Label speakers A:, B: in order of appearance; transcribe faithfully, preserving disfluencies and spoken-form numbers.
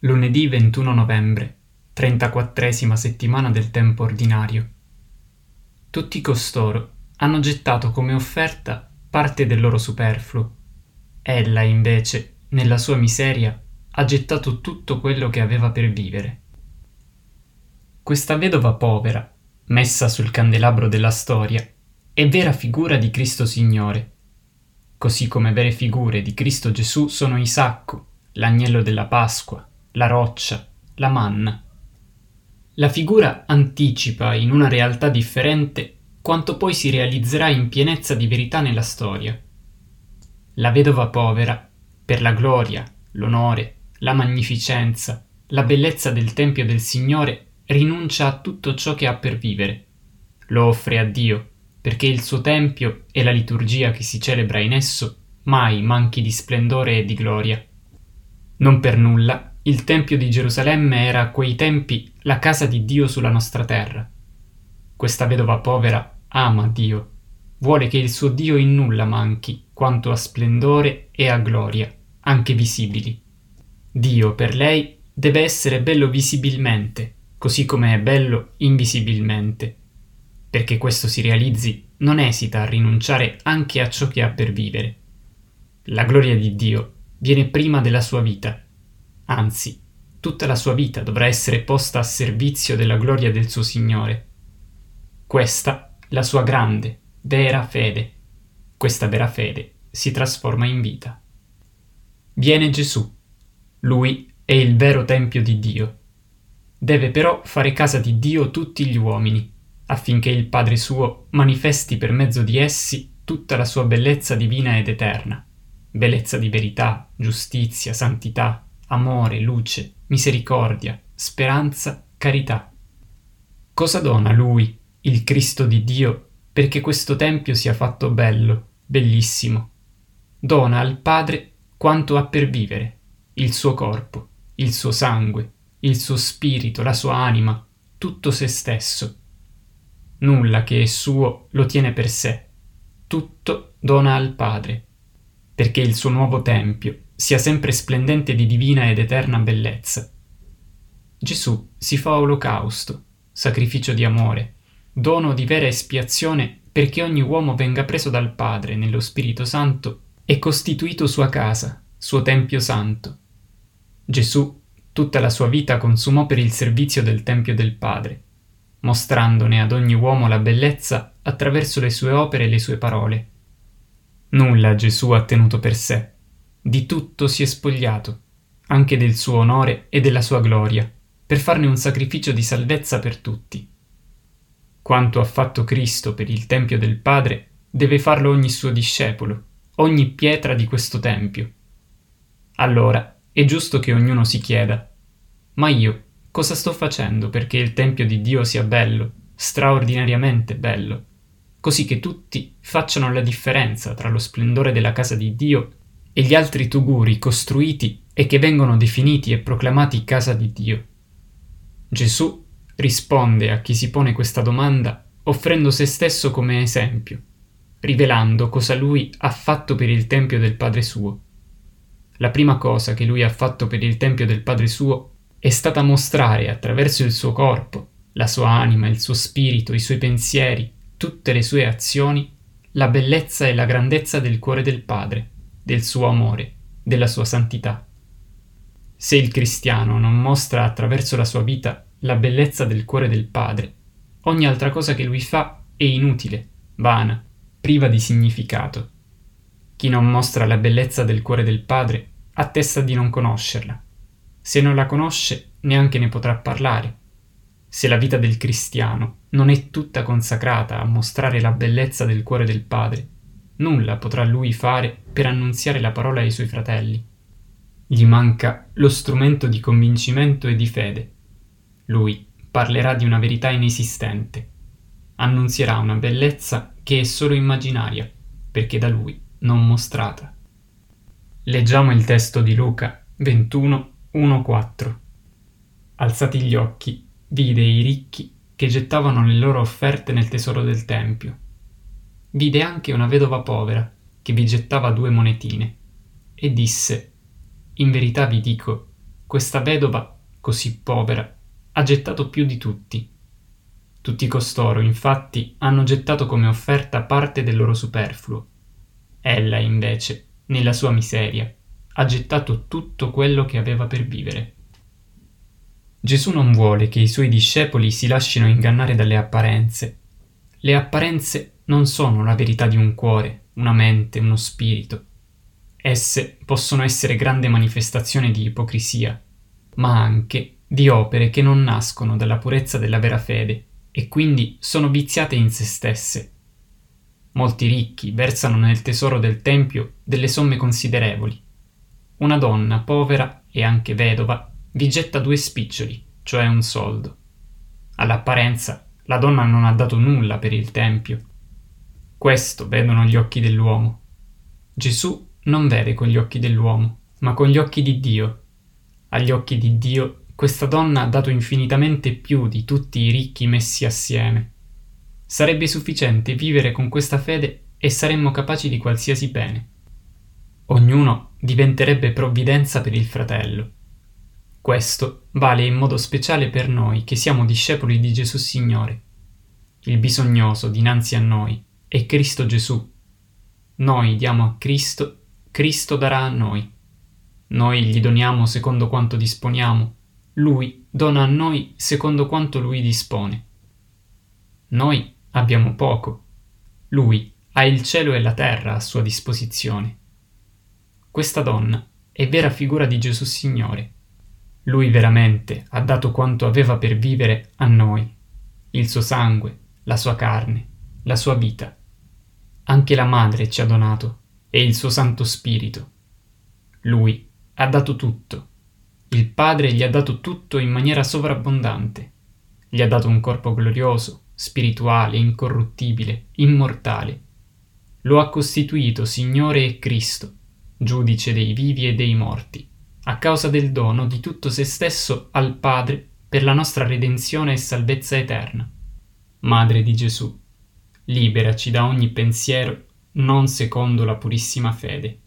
A: Lunedì ventuno novembre, trentaquattresima settimana del tempo ordinario. Tutti costoro hanno gettato come offerta parte del loro superfluo. Ella, invece, nella sua miseria, ha gettato tutto quello che aveva per vivere. Questa vedova povera, messa sul candelabro della storia, è vera figura di Cristo Signore, così come vere figure di Cristo Gesù sono Isacco, l'agnello della Pasqua, la roccia, la manna. La figura anticipa in una realtà differente quanto poi si realizzerà in pienezza di verità nella storia. La vedova povera, per la gloria, l'onore, la magnificenza, la bellezza del Tempio del Signore, rinuncia a tutto ciò che ha per vivere. Lo offre a Dio, perché il suo Tempio e la liturgia che si celebra in esso mai manchi di splendore e di gloria. Non per nulla il Tempio di Gerusalemme era a quei tempi la casa di Dio sulla nostra terra. Questa vedova povera ama Dio, vuole che il suo Dio in nulla manchi quanto a splendore e a gloria, anche visibili. Dio per lei deve essere bello visibilmente, così come è bello invisibilmente. Perché questo si realizzi, non esita a rinunciare anche a ciò che ha per vivere. La gloria di Dio viene prima della sua vita. Anzi, tutta la sua vita dovrà essere posta a servizio della gloria del suo Signore. Questa la sua grande, vera fede. Questa vera fede si trasforma in vita. Viene Gesù. Lui è il vero Tempio di Dio. Deve però fare casa di Dio tutti gli uomini, affinché il Padre suo manifesti per mezzo di essi tutta la sua bellezza divina ed eterna, bellezza di verità, giustizia, santità, amore, luce, misericordia, speranza, carità. Cosa dona Lui, il Cristo di Dio, perché questo Tempio sia fatto bello, bellissimo? Dona al Padre quanto ha per vivere, il suo corpo, il suo sangue, il suo spirito, la sua anima, tutto se stesso. Nulla che è suo lo tiene per sé, tutto dona al Padre, perché il suo nuovo Tempio sia sempre splendente di divina ed eterna bellezza. Gesù si fa olocausto, sacrificio di amore, dono di vera espiazione perché ogni uomo venga preso dal Padre nello Spirito Santo e costituito sua casa, suo Tempio Santo. Gesù tutta la sua vita consumò per il servizio del Tempio del Padre, mostrandone ad ogni uomo la bellezza attraverso le sue opere e le sue parole. Nulla Gesù ha tenuto per sé. Di tutto si è spogliato, anche del suo onore e della sua gloria, per farne un sacrificio di salvezza per tutti. Quanto ha fatto Cristo per il Tempio del Padre, deve farlo ogni suo discepolo, ogni pietra di questo Tempio. Allora è giusto che ognuno si chieda: ma io cosa sto facendo perché il Tempio di Dio sia bello, straordinariamente bello, così che tutti facciano la differenza tra lo splendore della casa di Dio e gli altri tuguri costruiti e che vengono definiti e proclamati casa di Dio? Gesù risponde a chi si pone questa domanda offrendo se stesso come esempio, rivelando cosa lui ha fatto per il Tempio del Padre suo. La prima cosa che lui ha fatto per il Tempio del Padre suo è stata mostrare attraverso il suo corpo, la sua anima, il suo spirito, i suoi pensieri, tutte le sue azioni, la bellezza e la grandezza del cuore del Padre, del suo amore, della sua santità. Se il cristiano non mostra attraverso la sua vita la bellezza del cuore del Padre, ogni altra cosa che lui fa è inutile, vana, priva di significato. Chi non mostra la bellezza del cuore del Padre attesta di non conoscerla. Se non la conosce, neanche ne potrà parlare. Se la vita del cristiano non è tutta consacrata a mostrare la bellezza del cuore del Padre, nulla potrà lui fare per annunziare la parola ai suoi fratelli. Gli manca lo strumento di convincimento e di fede. Lui parlerà di una verità inesistente. Annunzierà una bellezza che è solo immaginaria, perché da lui non mostrata. Leggiamo il testo di Luca ventuno, uno quattro. Alzati gli occhi, vide i ricchi che gettavano le loro offerte nel tesoro del Tempio. Vide anche una vedova povera che vi gettava due monetine e disse: in verità vi dico questa vedova, così povera, ha gettato più di tutti. Tutti costoro, infatti, hanno gettato come offerta parte del loro superfluo. Ella, invece, nella sua miseria, ha gettato tutto quello che aveva per vivere. Gesù non vuole che i suoi discepoli si lascino ingannare dalle apparenze. Le apparenze non sono la verità di un cuore, una mente, uno spirito. Esse possono essere grande manifestazione di ipocrisia, ma anche di opere che non nascono dalla purezza della vera fede e quindi sono viziate in se stesse. Molti ricchi versano nel tesoro del tempio delle somme considerevoli. Una donna povera e anche vedova vi getta due spiccioli, cioè un soldo. All'apparenza la donna non ha dato nulla per il tempio. Questo vedono gli occhi dell'uomo. Gesù non vede con gli occhi dell'uomo, ma con gli occhi di Dio. Agli occhi di Dio questa donna ha dato infinitamente più di tutti i ricchi messi assieme. Sarebbe sufficiente vivere con questa fede e saremmo capaci di qualsiasi bene. Ognuno diventerebbe provvidenza per il fratello. Questo vale in modo speciale per noi che siamo discepoli di Gesù Signore. Il bisognoso dinanzi a noi è Cristo Gesù. Noi diamo a Cristo, Cristo darà a noi. Noi gli doniamo secondo quanto disponiamo, Lui dona a noi secondo quanto Lui dispone. Noi abbiamo poco, Lui ha il cielo e la terra a sua disposizione. Questa donna è vera figura di Gesù Signore. Lui veramente ha dato quanto aveva per vivere a noi, il suo sangue, la sua carne, la sua vita. Anche la Madre ci ha donato e il suo Santo Spirito. Lui ha dato tutto. Il Padre gli ha dato tutto in maniera sovrabbondante. Gli ha dato un corpo glorioso, spirituale, incorruttibile, immortale. Lo ha costituito Signore e Cristo, giudice dei vivi e dei morti, a causa del dono di tutto se stesso al Padre per la nostra redenzione e salvezza eterna. Madre di Gesù, liberaci da ogni pensiero non secondo la purissima fede.